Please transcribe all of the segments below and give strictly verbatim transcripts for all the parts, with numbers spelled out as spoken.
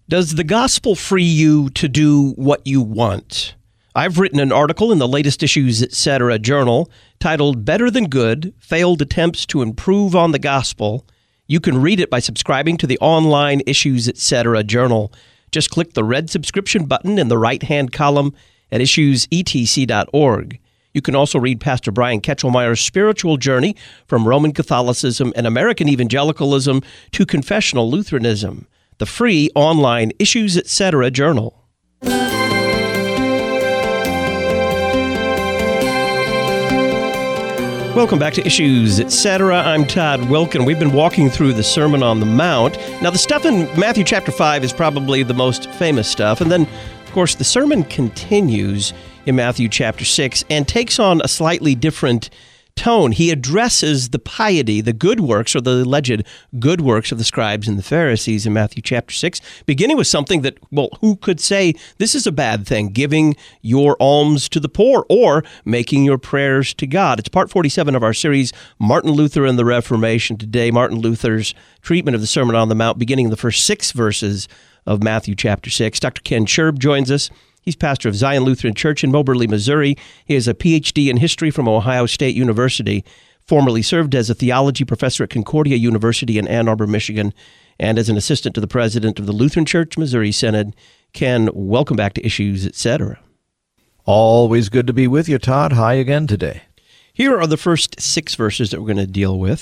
Does the gospel free you to do what you want? I've written an article in the latest Issues Etc. journal titled Better Than Good, Failed Attempts to Improve on the Gospel. You can read it by subscribing to the online Issues Etc. journal. Just click the red subscription button in the right-hand column at issues e t c dot org. You can also read Pastor Brian Ketchelmeyer's spiritual journey from Roman Catholicism and American Evangelicalism to confessional Lutheranism. The free online Issues Etc. journal. Welcome back to Issues Etc. I'm Todd Wilken. We've been walking through the Sermon on the Mount. Now, the stuff in Matthew chapter five is probably the most famous stuff. And then, of course, the sermon continues in Matthew chapter six and takes on a slightly different tone. He addresses the piety, the good works, or the alleged good works of the scribes and the Pharisees in Matthew chapter six, beginning with something that, well, who could say this is a bad thing, giving your alms to the poor or making your prayers to God. It's part forty-seven of our series, Martin Luther and the Reformation. Today, Martin Luther's treatment of the Sermon on the Mount, beginning in the first six verses of Matthew chapter six. Doctor Ken Scherb joins us. He's pastor of Zion Lutheran Church in Moberly, Missouri. He has a P H D in history from Ohio State University, formerly served as a theology professor at Concordia University in Ann Arbor, Michigan, and as an assistant to the president of the Lutheran Church Missouri Synod. Ken, welcome back to Issues Etc. Always good to be with you, Todd. Hi again today. Here are the first six verses that we're going to deal with.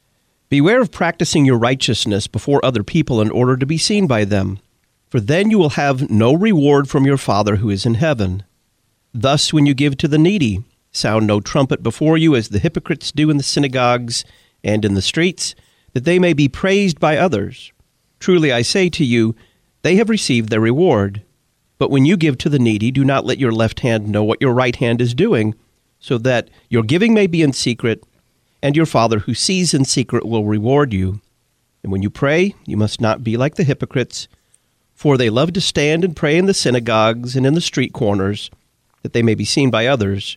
Beware of practicing your righteousness before other people in order to be seen by them, for then you will have no reward from your Father who is in heaven. Thus, when you give to the needy, sound no trumpet before you, as the hypocrites do in the synagogues and in the streets, that they may be praised by others. Truly I say to you, they have received their reward. But when you give to the needy, do not let your left hand know what your right hand is doing, so that your giving may be in secret, and your Father who sees in secret will reward you. And when you pray, you must not be like the hypocrites, for they love to stand and pray in the synagogues and in the street corners, that they may be seen by others.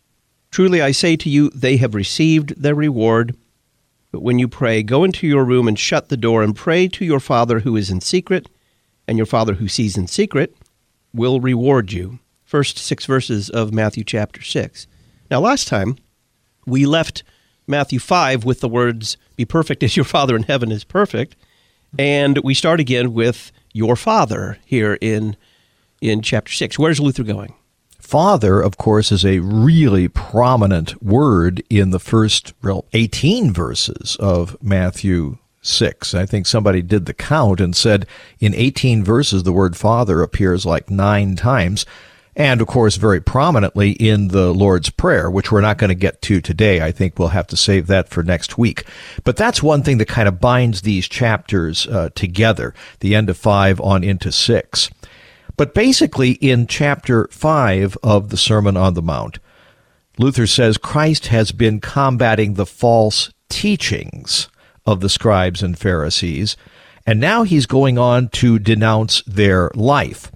Truly I say to you, they have received their reward. But when you pray, go into your room and shut the door and pray to your Father who is in secret, and your Father who sees in secret will reward you. First six verses of Matthew chapter six. Now, last time, we left Matthew five with the words, be perfect as your Father in heaven is perfect. And we start again with your Father here in in chapter six. Where's Luther going? Father, of course, is a really prominent word in the first real eighteen verses of Matthew six. I think somebody did the count and said in eighteen verses the word Father appears like nine times. And, of course, very prominently in the Lord's Prayer, which we're not going to get to today. I think we'll have to save that for next week. But that's one thing that kind of binds these chapters uh, together, the end of five on into six. But basically, in chapter five of the Sermon on the Mount, Luther says Christ has been combating the false teachings of the scribes and Pharisees, and now he's going on to denounce their life.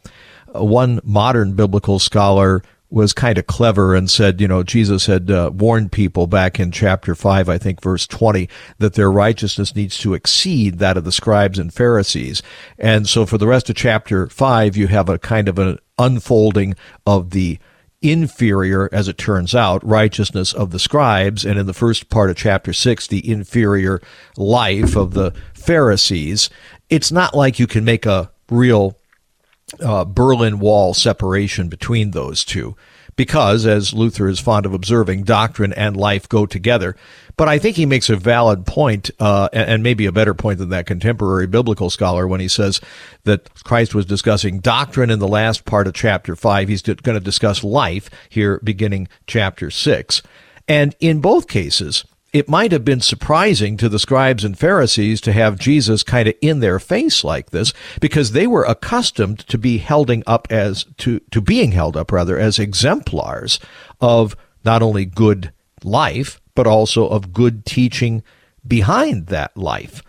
One modern biblical scholar was kind of clever and said, you know, Jesus had uh, warned people back in chapter five, I think verse twenty, that their righteousness needs to exceed that of the scribes and Pharisees. And so for the rest of chapter five, you have a kind of an unfolding of the inferior, as it turns out, righteousness of the scribes, and in the first part of chapter six, the inferior life of the Pharisees. It's not like you can make a real Uh, Berlin Wall separation between those two, because, as Luther is fond of observing, doctrine and life go together. But I think he makes a valid point, uh, and, and maybe a better point than that contemporary biblical scholar, when he says that Christ was discussing doctrine in the last part of chapter five. He's going to discuss life here, beginning chapter six. And in both cases, it might have been surprising to the scribes and Pharisees to have Jesus kind of in their face like this, because they were accustomed to be held up as to to being held up rather as exemplars of not only good life but also of good teaching behind that life.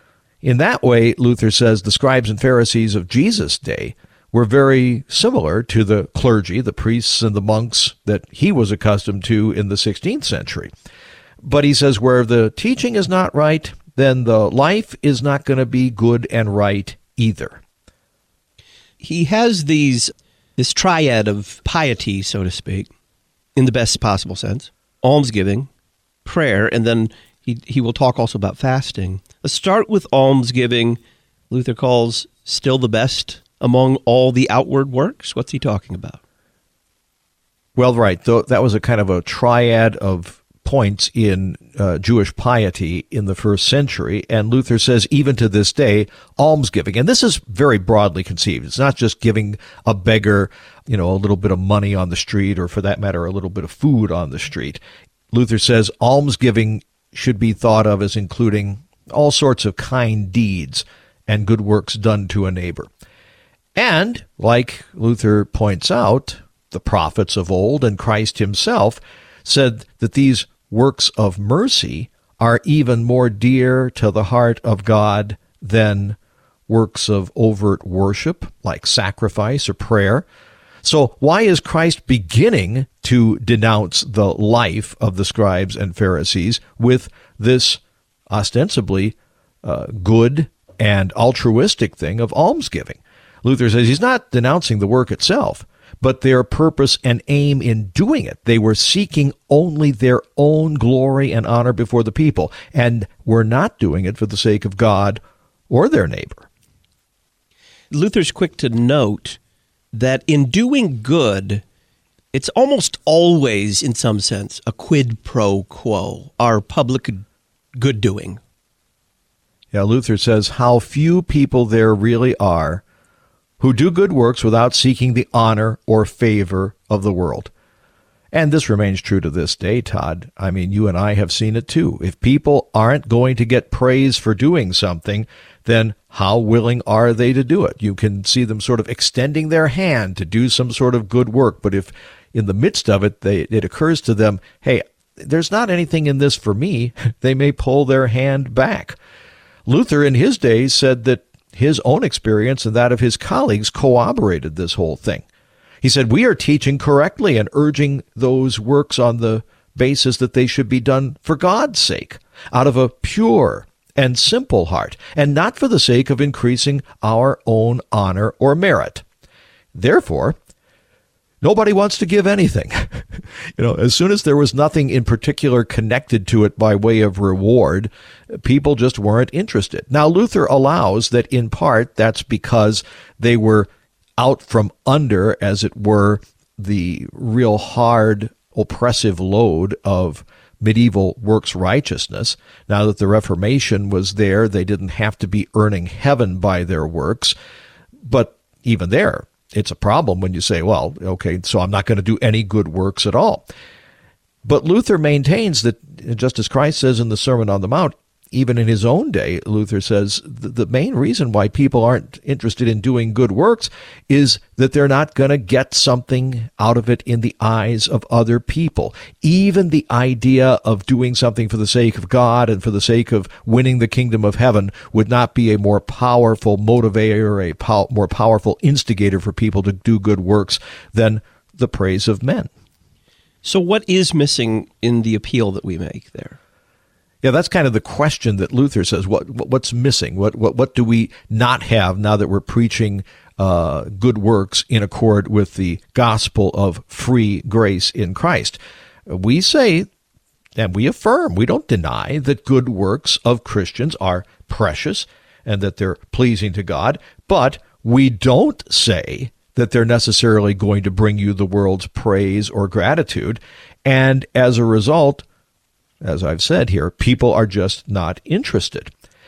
In that way, Luther says the scribes and Pharisees of Jesus' day were very similar to the clergy, the priests and the monks that he was accustomed to in the sixteenth century. But he says where the teaching is not right, then the life is not going to be good and right either. he has these this triad of piety, so to speak, in the best possible sense, almsgiving, prayer, and then he, he will talk also about fasting. Let's start with almsgiving. Luther calls still the best among all the outward works. What's he talking about? Well, right. Though that was a kind of a triad of points in uh, Jewish piety in the first century, and Luther says even to this day, almsgiving, and this is very broadly conceived. It's not just giving a beggar, you know, a little bit of money on the street, or for that matter, a little bit of food on the street. Luther says almsgiving should be thought of as including all sorts of kind deeds and good works done to a neighbor. And, like Luther points out, the prophets of old and Christ himself said that these works of mercy are even more dear to the heart of God than works of overt worship, like sacrifice or prayer. So why is Christ beginning to denounce the life of the scribes and Pharisees with this ostensibly uh, good and altruistic thing of almsgiving? Luther says he's not denouncing the work itself, but their purpose and aim in doing it. They were seeking only their own glory and honor before the people, and were not doing it for the sake of God or their neighbor. Luther's quick to note that in doing good, it's almost always, in some sense, a quid pro quo, our public good doing. Yeah, Luther says how few people there really are who do good works without seeking the honor or favor of the world. And this remains true to this day, Todd. I mean, you and I have seen it too. If people aren't going to get praise for doing something, then how willing are they to do it? You can see them sort of extending their hand to do some sort of good work, but if in the midst of it, they, it occurs to them, hey, there's not anything in this for me, they may pull their hand back. Luther in his day said that his own experience and that of his colleagues corroborated this whole thing. He said, we are teaching correctly and urging those works on the basis that they should be done for God's sake, out of a pure and simple heart, and not for the sake of increasing our own honor or merit. Therefore, nobody wants to give anything. You know, as soon as there was nothing in particular connected to it by way of reward, people just weren't interested. Now, Luther allows that in part that's because they were out from under, as it were, the real hard, oppressive load of medieval works righteousness. Now that the Reformation was there, they didn't have to be earning heaven by their works. But even there, it's a problem when you say, well, okay, so I'm not going to do any good works at all. But Luther maintains that, just as Christ says in the Sermon on the Mount, even in his own day, Luther says the main reason why people aren't interested in doing good works is that they're not going to get something out of it in the eyes of other people. Even the idea of doing something for the sake of God and for the sake of winning the kingdom of heaven would not be a more powerful motivator, a pow- more powerful instigator for people to do good works than the praise of men. So what is missing in the appeal that we make there? Yeah, that's kind of the question that Luther says. What, what's missing? What what what do we not have now that we're preaching uh, good works in accord with the gospel of free grace in Christ? We say, and we affirm, we don't deny that good works of Christians are precious and that they're pleasing to God, but we don't say that they're necessarily going to bring you the world's praise or gratitude, and as a result, as I've said here, people are just not interested.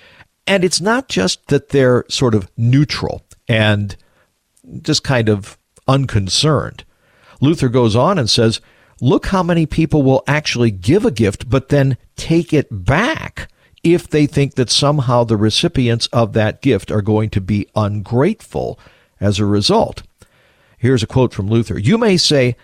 And it's not just that they're sort of neutral and just kind of unconcerned. Luther goes on and says, look how many people will actually give a gift but then take it back if they think that somehow the recipients of that gift are going to be ungrateful as a result. Here's a quote from Luther. You may say,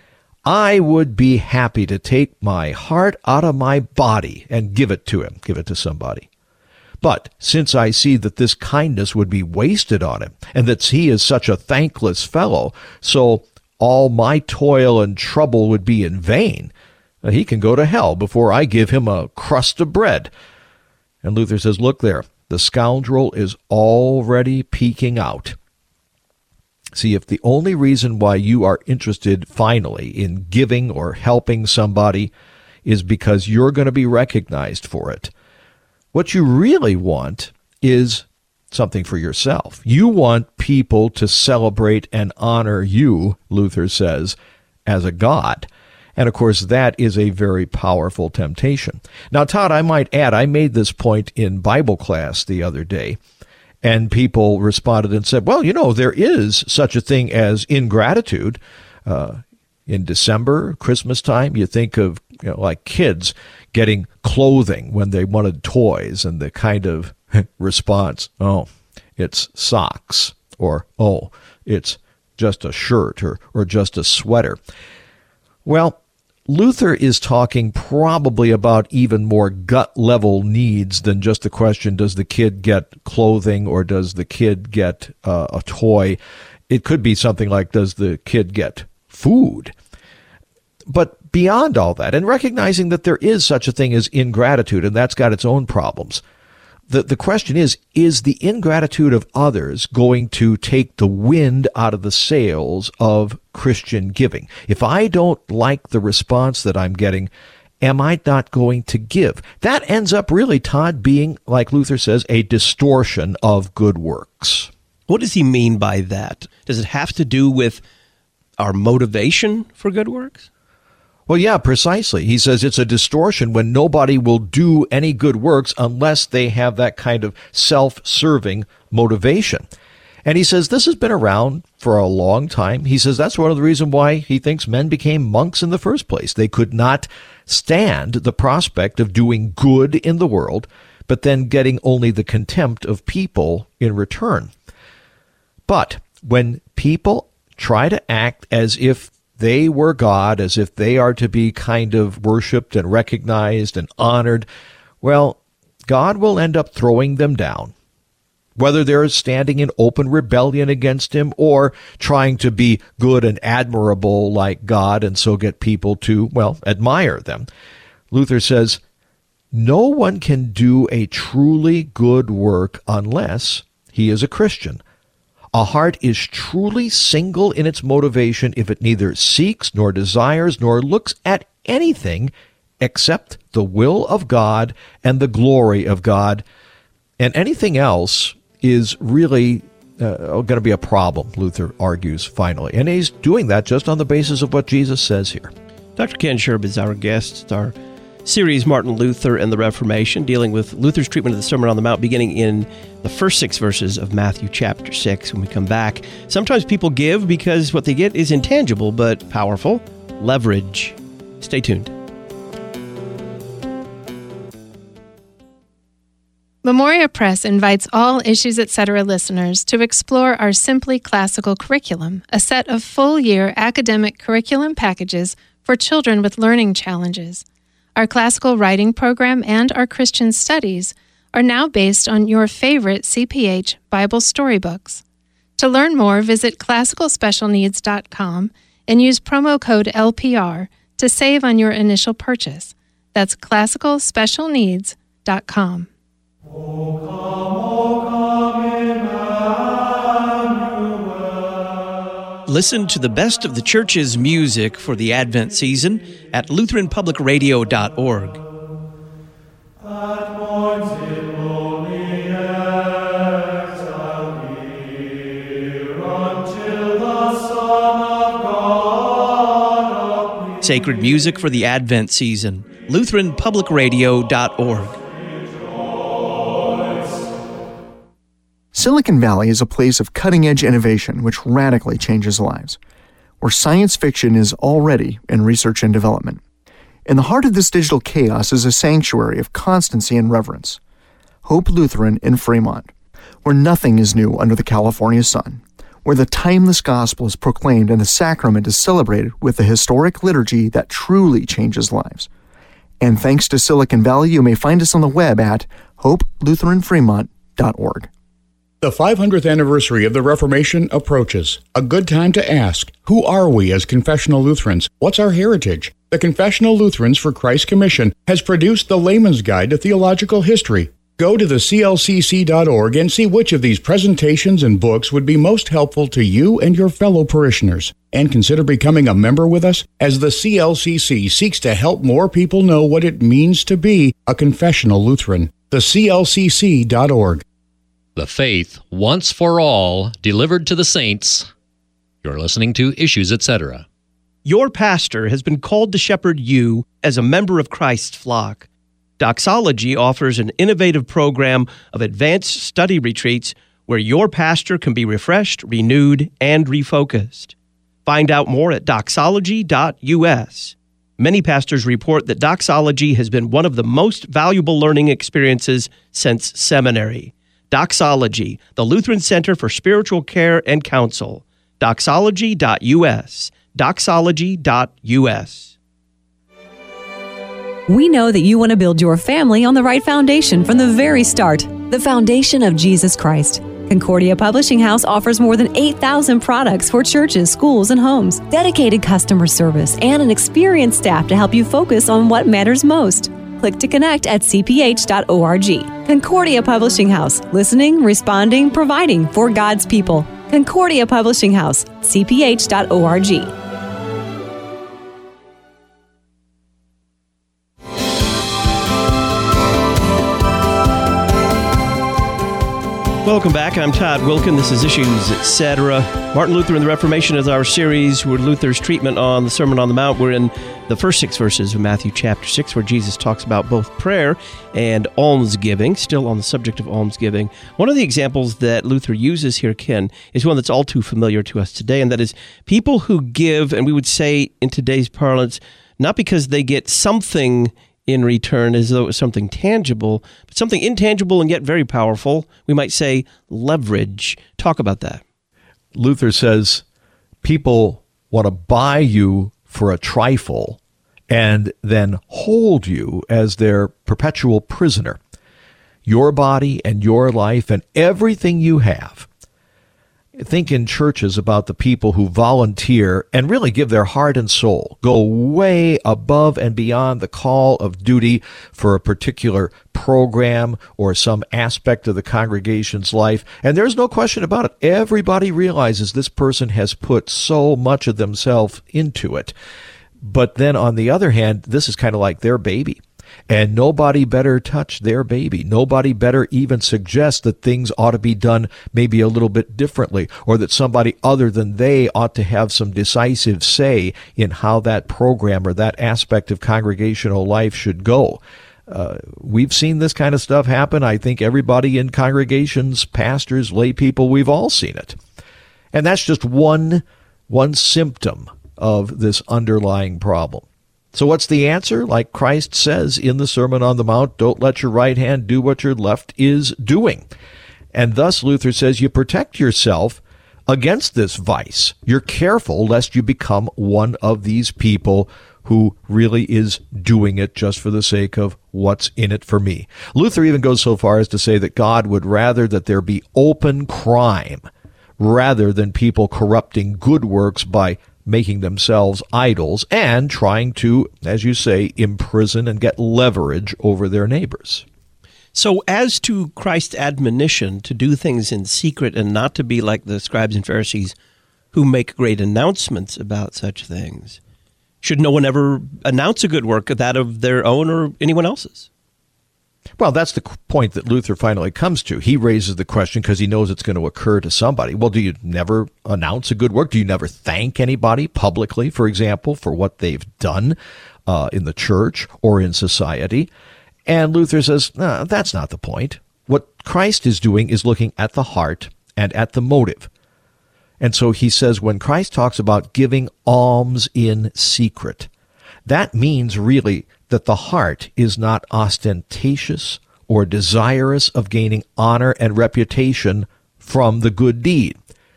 I would be happy to take my heart out of my body and give it to him, give it to somebody. But since I see that this kindness would be wasted on him, and that he is such a thankless fellow, so all my toil and trouble would be in vain, he can go to hell before I give him a crust of bread. And Luther says, look there, the scoundrel is already peeking out. See, if the only reason why you are interested finally in giving or helping somebody is because you're going to be recognized for it, what you really want is something for yourself. You want people to celebrate and honor you, Luther says, as a god. And of course, that is a very powerful temptation. Now, Todd, I might add, I made this point in Bible class the other day, and people responded and said, well, you know, there is such a thing as ingratitude. Uh, in December, Christmas time, you think of, you know, like kids getting clothing when they wanted toys, and the kind of response, oh, it's socks, or, oh, it's just a shirt, or, or just a sweater. Well, Luther is talking probably about even more gut-level needs than just the question, does the kid get clothing or does the kid get uh, a toy? It could be something like, does the kid get food? But beyond all that, and recognizing that there is such a thing as ingratitude, and that's got its own problems, the, the question is, is the ingratitude of others going to take the wind out of the sails of Christian giving? If I don't like the response that I'm getting, am I not going to give? That ends up really, Todd, being, like Luther says, a distortion of good works. What does he mean by that? Does it have to do with our motivation for good works? Well, yeah, precisely. He says it's a distortion when nobody will do any good works unless they have that kind of self-serving motivation. And he says this has been around for a long time. He says that's one of the reasons why he thinks men became monks in the first place. They could not stand the prospect of doing good in the world, but then getting only the contempt of people in return. But when people try to act as if they were God, as if they are to be kind of worshiped and recognized and honored, well, God will end up throwing them down, whether they're standing in open rebellion against him or trying to be good and admirable like God and so get people to, well, admire them. Luther says, no one can do a truly good work unless he is a Christian. A heart is truly single in its motivation if it neither seeks nor desires nor looks at anything except the will of God and the glory of God. And anything else is really uh, going to be a problem, Luther argues finally. And he's doing that just on the basis of what Jesus says here. Doctor Ken Sherb is our guest. It's our series, Martin Luther and the Reformation, dealing with Luther's treatment of the Sermon on the Mount, beginning in the first six verses of Matthew chapter six. When we come back, sometimes people give because what they get is intangible but powerful. Leverage. Stay tuned. Memoria Press invites all Issues Etc. listeners to explore our Simply Classical curriculum, a set of full-year academic curriculum packages for children with learning challenges. Our classical writing program and our Christian studies are now based on your favorite C P H Bible storybooks. To learn more, visit classical special needs dot com and use promo code L P R to save on your initial purchase. That's classical special needs dot com. O come, O come, Emmanuel. Listen to the best of the church's music for the Advent season at Lutheran Public Radio dot org. At morn's in lonely exile here, until the Son of God appears. Sacred music for the Advent season, Lutheran Public Radio dot org. Silicon Valley is a place of cutting-edge innovation which radically changes lives, where science fiction is already in research and development. In the heart of this digital chaos is a sanctuary of constancy and reverence, Hope Lutheran in Fremont, where nothing is new under the California sun, where the timeless gospel is proclaimed and the sacrament is celebrated with the historic liturgy that truly changes lives. And thanks to Silicon Valley, you may find us on the web at hope lutheran fremont dot org. The five hundredth anniversary of the Reformation approaches. A good time to ask, who are we as confessional Lutherans? What's our heritage? The Confessional Lutherans for Christ's Commission has produced the Layman's Guide to Theological History. Go to the C L C C dot org and see which of these presentations and books would be most helpful to you and your fellow parishioners. And consider becoming a member with us as the C L C C seeks to help more people know what it means to be a confessional Lutheran. The C L C C dot org. The faith, once for all, delivered to the saints. You're listening to Issues, et cetera. Your pastor has been called to shepherd you as a member of Christ's flock. Doxology offers an innovative program of advanced study retreats where your pastor can be refreshed, renewed, and refocused. Find out more at doxology dot U S. Many pastors report that doxology has been one of the most valuable learning experiences since seminary. Doxology, the Lutheran Center for Spiritual Care and Counsel. doxology dot U S. doxology dot U S. We know that you want to build your family on the right foundation from the very start, the foundation of Jesus Christ. Concordia Publishing House offers more than eight thousand products for churches, schools, and homes, dedicated customer service, and an experienced staff to help you focus on what matters most. Click to connect at c p h dot org. Concordia Publishing House, listening, responding, providing for God's people. Concordia Publishing House, c p h dot org. Welcome back. I'm Todd Wilkin. This is Issues, et cetera. Martin Luther and the Reformation is our series where Luther's treatment on the Sermon on the Mount. We're in the first six verses of Matthew chapter six, where Jesus talks about both prayer and almsgiving, still on the subject of almsgiving. One of the examples that Luther uses here, Ken, is one that's all too familiar to us today, and that is people who give, and we would say in today's parlance, not because they get something in return as though it was something tangible, but something intangible and yet very powerful. We might say leverage. Talk about that. Luther says people want to buy you for a trifle and then hold you as their perpetual prisoner. Your body and your life and everything you have. Think in churches about the people who volunteer and really give their heart and soul, go way above and beyond the call of duty for a particular program or some aspect of the congregation's life. And there's no question about it. Everybody realizes this person has put so much of themselves into it. But then on the other hand, this is kind of like their baby. And nobody better touch their baby. Nobody better even suggest that things ought to be done maybe a little bit differently, or that somebody other than they ought to have some decisive say in how that program or that aspect of congregational life should go. Uh, we've seen this kind of stuff happen. I think everybody in congregations, pastors, lay people, we've all seen it. And that's just one, one symptom of this underlying problem. So what's the answer? Like Christ says in the Sermon on the Mount, don't let your right hand do what your left is doing. And thus, Luther says, you protect yourself against this vice. You're careful lest you become one of these people who really is doing it just for the sake of what's in it for me. Luther even goes so far as to say that God would rather that there be open crime rather than people corrupting good works by making themselves idols and trying to, as you say, imprison and get leverage over their neighbors. So as to Christ's admonition to do things in secret and not to be like the scribes and Pharisees who make great announcements about such things, should no one ever announce a good work, that of their own or anyone else's? Well, that's the point that Luther finally comes to. He raises the question because he knows it's going to occur to somebody. Well, do you never announce a good work? Do you never thank anybody publicly, for example, for what they've done uh, in the church or in society? And Luther says, no, that's not the point. What Christ is doing is looking at the heart and at the motive. And so he says when Christ talks about giving alms in secret, that means really that the heart is not ostentatious or desirous of gaining honor and reputation from the good deed,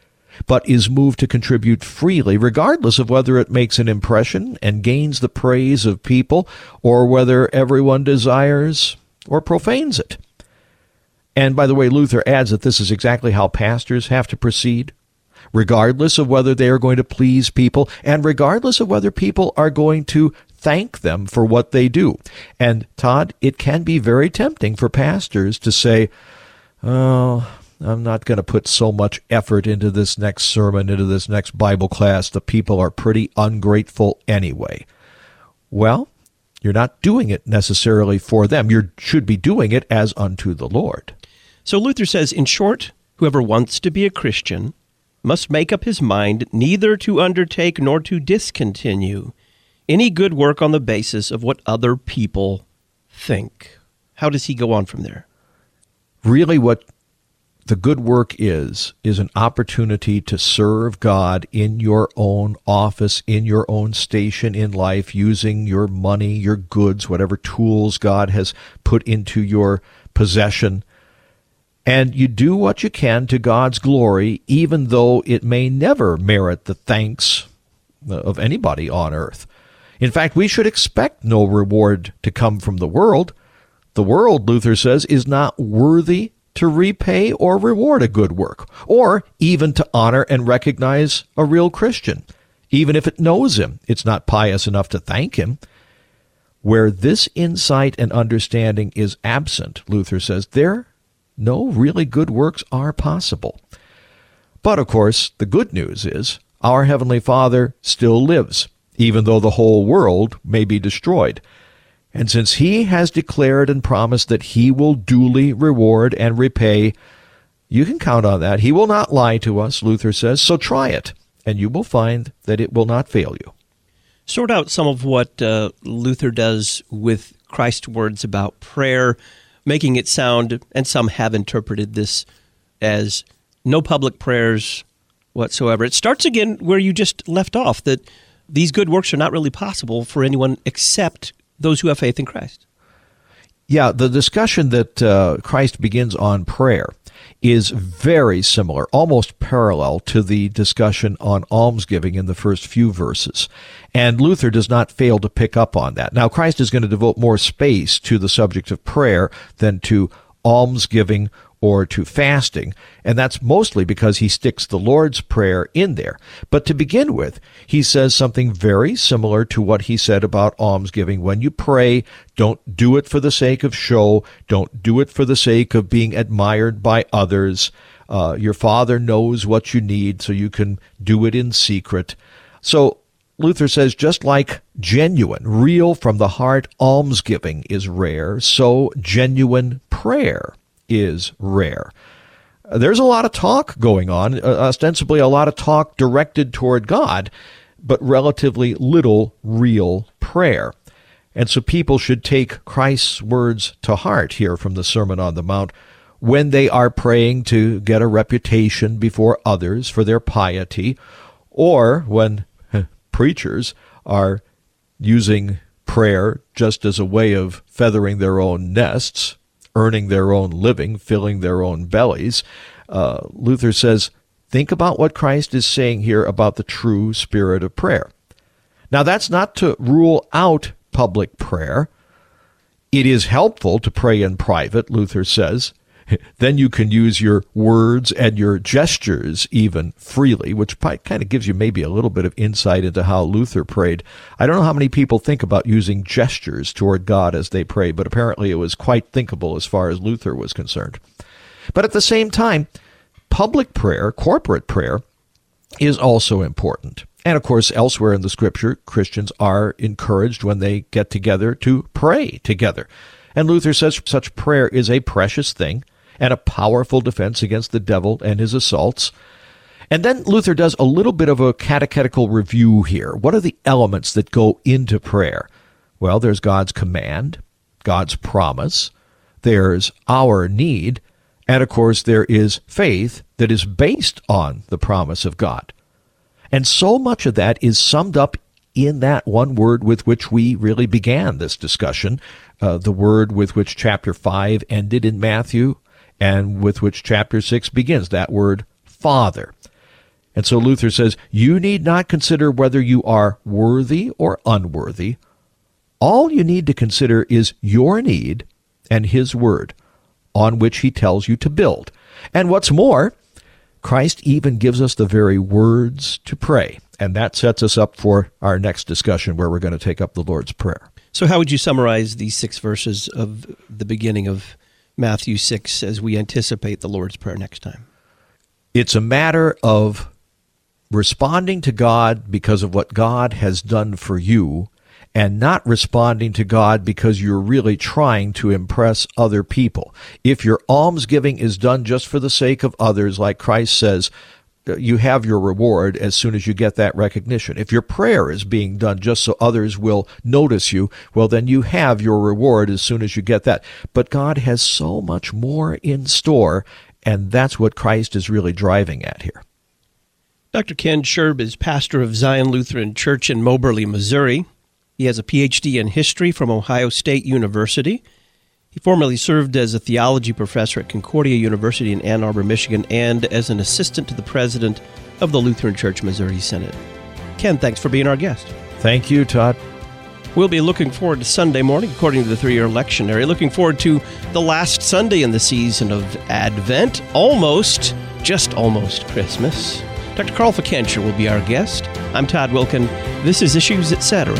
but is moved to contribute freely, regardless of whether it makes an impression and gains the praise of people, or whether everyone desires or profanes it. And by the way, Luther adds that this is exactly how pastors have to proceed, regardless of whether they are going to please people, and regardless of whether people are going to thank them for what they do. And Todd, it can be very tempting for pastors to say, oh, I'm not going to put so much effort into this next sermon, into this next Bible class. The people are pretty ungrateful anyway. Well, you're not doing it necessarily for them. You should be doing it as unto the Lord. So Luther says, in short, whoever wants to be a Christian must make up his mind neither to undertake nor to discontinue any good work on the basis of what other people think. How does he go on from there? Really what the good work is, is an opportunity to serve God in your own office, in your own station in life, using your money, your goods, whatever tools God has put into your possession. And you do what you can to God's glory, even though it may never merit the thanks of anybody on earth. In fact, we should expect no reward to come from the world. The world, Luther says, is not worthy to repay or reward a good work, or even to honor and recognize a real Christian. Even if it knows him, it's not pious enough to thank him. Where this insight and understanding is absent, Luther says, there no really good works are possible. But, of course, the good news is our Heavenly Father still lives, even though the whole world may be destroyed. And since he has declared and promised that he will duly reward and repay, you can count on that. He will not lie to us, Luther says, so try it, and you will find that it will not fail you. Sort out some of what uh, Luther does with Christ's words about prayer, making it sound, and some have interpreted this as no public prayers whatsoever. It starts again where you just left off, that these good works are not really possible for anyone except those who have faith in Christ. Yeah, the discussion that uh, Christ begins on prayer is very similar, almost parallel to the discussion on almsgiving in the first few verses. And Luther does not fail to pick up on that. Now, Christ is going to devote more space to the subject of prayer than to almsgiving or to fasting, and that's mostly because he sticks the Lord's Prayer in there. But to begin with, he says something very similar to what he said about almsgiving. When you pray, don't do it for the sake of show. Don't do it for the sake of being admired by others. Uh, your Father knows what you need, so you can do it in secret. So Luther says, just like genuine, real from the heart almsgiving is rare, so genuine prayer is rare. There's a lot of talk going on, uh, ostensibly a lot of talk directed toward God, but relatively little real prayer. And so people should take Christ's words to heart here from the Sermon on the Mount when they are praying to get a reputation before others for their piety, or when uh, preachers are using prayer just as a way of feathering their own nests, earning their own living, filling their own bellies. Uh, Luther says, think about what Christ is saying here about the true spirit of prayer. Now, that's not to rule out public prayer. It is helpful to pray in private, Luther says. Then you can use your words and your gestures even freely, which kind of gives you maybe a little bit of insight into how Luther prayed. I don't know how many people think about using gestures toward God as they pray, but apparently it was quite thinkable as far as Luther was concerned. But at the same time, public prayer, corporate prayer, is also important. And of course, elsewhere in the Scripture, Christians are encouraged when they get together to pray together. And Luther says such prayer is a precious thing and a powerful defense against the devil and his assaults. And then Luther does a little bit of a catechetical review here. What are the elements that go into prayer? Well, there's God's command, God's promise, there's our need, and of course there is faith that is based on the promise of God. And so much of that is summed up in that one word with which we really began this discussion, uh, the word with which chapter five ended in Matthew, and with which chapter six begins, that word, Father. And so Luther says, you need not consider whether you are worthy or unworthy. All you need to consider is your need and his word, on which he tells you to build. And what's more, Christ even gives us the very words to pray. And that sets us up for our next discussion, where we're going to take up the Lord's Prayer. So how would you summarize these six verses of the beginning of Matthew six as we anticipate the Lord's Prayer next time? It's a matter of responding to God because of what God has done for you, and not responding to God because you're really trying to impress other people. If your almsgiving is done just for the sake of others, like Christ says, you have your reward as soon as you get that recognition. If your prayer is being done just so others will notice you, well, then you have your reward as soon as you get that. But God has so much more in store, and that's what Christ is really driving at here. Doctor Ken Scherb is pastor of Zion Lutheran Church in Moberly, Missouri. He has a P H D in history from Ohio State University. He formerly served as a theology professor at Concordia University in Ann Arbor, Michigan, and as an assistant to the president of the Lutheran Church Missouri Synod. Ken, thanks for being our guest. Thank you, Todd. We'll be looking forward to Sunday morning, according to the three-year lectionary. Looking forward to the last Sunday in the season of Advent, almost, just almost Christmas. Doctor Carl Fickenscher will be our guest. I'm Todd Wilken. This is Issues, et cetera.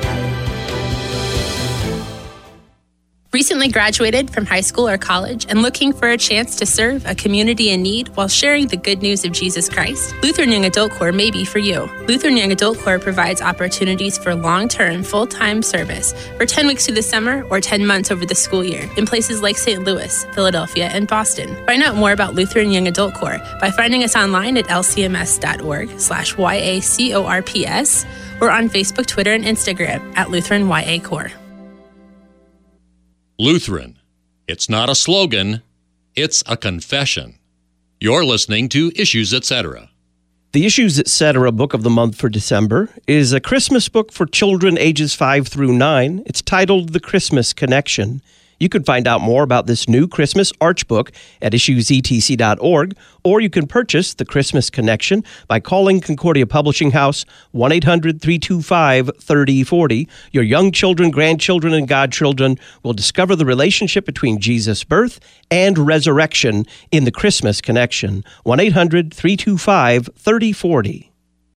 Recently graduated from high school or college and looking for a chance to serve a community in need while sharing the good news of Jesus Christ? Lutheran Young Adult Corps may be for you. Lutheran Young Adult Corps provides opportunities for long-term, full-time service for ten weeks through the summer or ten months over the school year in places like Saint Louis, Philadelphia, and Boston. Find out more about Lutheran Young Adult Corps by finding us online at lcms.org slash YACORPS or on Facebook, Twitter, and Instagram at Lutheran Y A Corps. Lutheran. It's not a slogan, it's a confession. You're listening to Issues, et cetera. The Issues, et cetera. book of the month for December is a Christmas book for children ages five through nine. It's titled The Christmas Connection. You can find out more about this new Christmas Arch book at issues e t c dot org, or you can purchase The Christmas Connection by calling Concordia Publishing House one eight hundred three two five three oh four oh. Your young children, grandchildren, and godchildren will discover the relationship between Jesus' birth and resurrection in The Christmas Connection. one eight hundred three two five three oh four oh.